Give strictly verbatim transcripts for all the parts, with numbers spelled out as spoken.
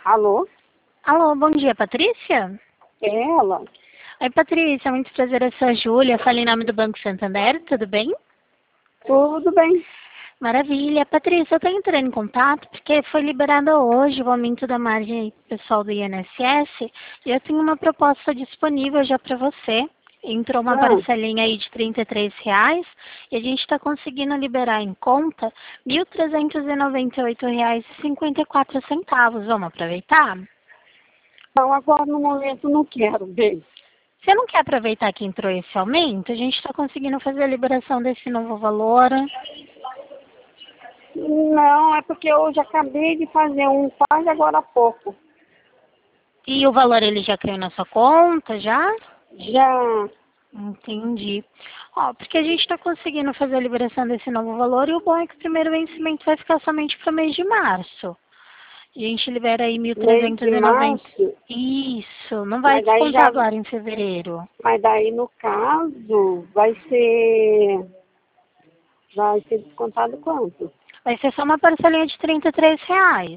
Alô? Alô, bom dia, Patrícia? É ela? Oi, Patrícia, muito prazer, eu sou a Júlia, falo em nome do Banco Santander, tudo bem? Tudo bem. Maravilha. Patrícia, eu estou entrando em contato porque foi liberado hoje o aumento da margem pessoal do I N S S e eu tenho uma proposta disponível já para você. Entrou uma Ah, parcelinha aí de trinta e três reais e a gente está conseguindo liberar em conta mil trezentos e noventa e oito reais e cinquenta e quatro centavos. Vamos aproveitar? não, agora no momento não quero, bem. Você não quer aproveitar que entrou esse aumento? A gente está conseguindo fazer a liberação desse novo valor. Não, é porque eu já acabei de fazer um quase agora há pouco. E o valor ele já caiu na sua conta, já? Já. Entendi. Ó, porque a gente está conseguindo fazer a liberação desse novo valor e o bom é que o primeiro vencimento vai ficar somente para o mês de março. A gente libera aí mil Mês trezentos de e noventa. março, Isso, não vai mas daí descontar já. agora em fevereiro. Mas daí no caso vai ser. Vai ser descontado quanto? Vai ser só uma parcelinha de trinta e três reais.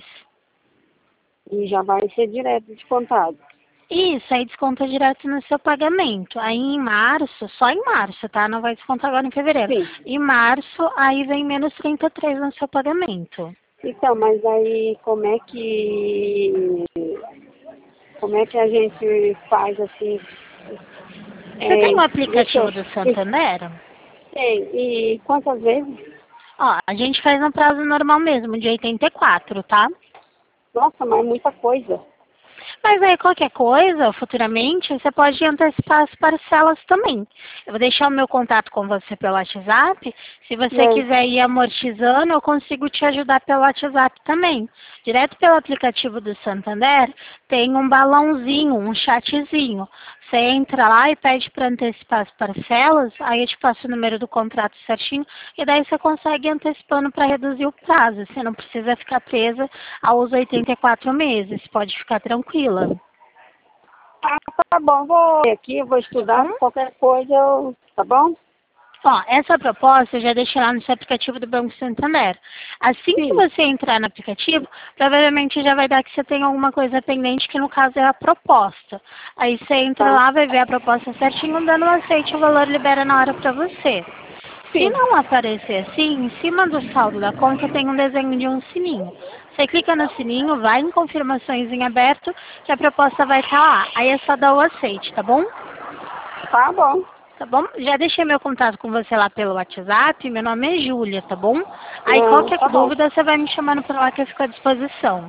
E já vai ser direto descontado. Isso, aí desconta direto no seu pagamento. Aí em março, só em março, tá? Não vai descontar agora em fevereiro. Sim. Em março, aí vem menos trinta e três no seu pagamento. Então, mas aí como é que. Como é que a gente faz assim? Você tem É, o deixa aplicativo do eu. Santander? Tem. E quantas vezes? Ó, a gente faz no prazo normal mesmo, de oitenta e quatro, tá? Nossa, mas é muita coisa. Mas aí qualquer coisa, futuramente, você pode antecipar as parcelas também. Eu vou deixar o meu contato com você pelo WhatsApp. Se você É. quiser ir amortizando, eu consigo te ajudar pelo WhatsApp também. Direto pelo aplicativo do Santander, tem um balãozinho, um chatzinho. Você entra lá e pede para antecipar as parcelas, aí eu te passo o número do contrato certinho, e daí você consegue ir antecipando para reduzir o prazo. Você não precisa ficar presa aos oitenta e quatro meses, pode ficar tranquila. Ah, tá bom, vou aqui, vou Tá estudar, bom? qualquer coisa, eu, tá bom? Ó, essa proposta eu já deixei lá no seu aplicativo do Banco Santander. Assim que Sim. você entrar no aplicativo, provavelmente já vai dar que você tem alguma coisa pendente, que no caso é a proposta. Aí você entra Tá. lá, vai ver a proposta certinho, dando um aceite, o valor libera na hora para você. Se Sim. não aparecer assim, em cima do saldo da conta tem um desenho de um sininho. Você clica no sininho, vai em confirmações em aberto, que a proposta vai estar lá. Aí é só dar o aceite, tá bom? Tá bom. Tá bom? Já deixei meu contato com você lá pelo WhatsApp. Meu nome é Júlia, tá bom? Aí Ah, qualquer tá bom. dúvida você vai me chamando por lá que eu fico à disposição.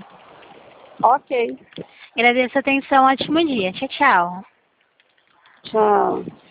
Ok. Agradeço a atenção, ótimo dia. Tchau, tchau. Tchau.